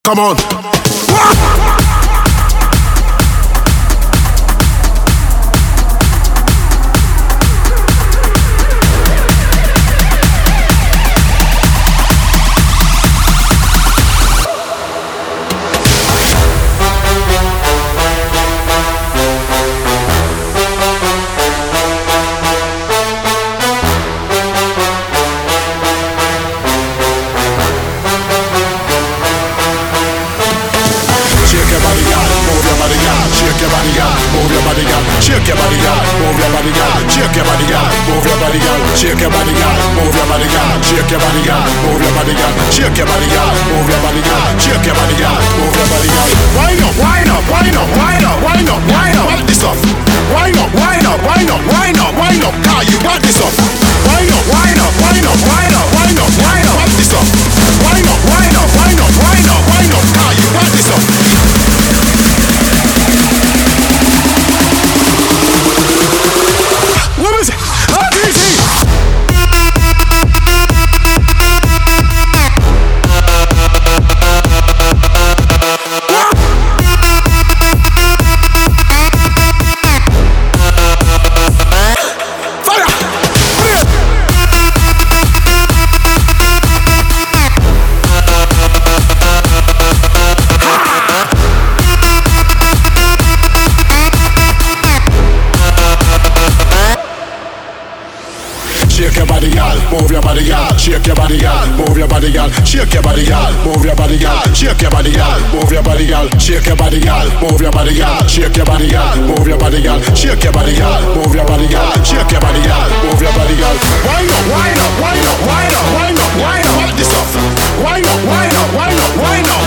Come on. Shake your body, girl. Move your body, girl. Shake your body, girl. Move your body, girl. Shake your body, girl. Move your body, girl. Shake your body, girl. Move your body, girl. Shake your body, girl. Move your body, girl. Shake your body, girl. Move your body, girl. Wind up, wind up, wind up, wind up, wind up, wind up. Want this up? Wind up, wind up, wind up, wind up, wind up. Car, you want this up? Wind up, wind up, wind up, wind up, wind up, wind up. Want this up? Wind up, wind up, wind up, wind up, wind up. Car, you want this up? What is it? Shake your body, girl. Move your body, girl. Shake your body, girl. Move your body, girl. Shake your body, girl. Move your body, girl. Shake your body, girl. Move your body, girl. Shake your body, girl. Move your body, girl. Shake your body, girl. Move your body, girl. Shake your body, girl. Move your body, girl. Shake your body, girl. Move your body, girl. Wind up, wind up, wind up, wind up, wind up, wind up. What this up? Wind up, wind up, wind up, wind up.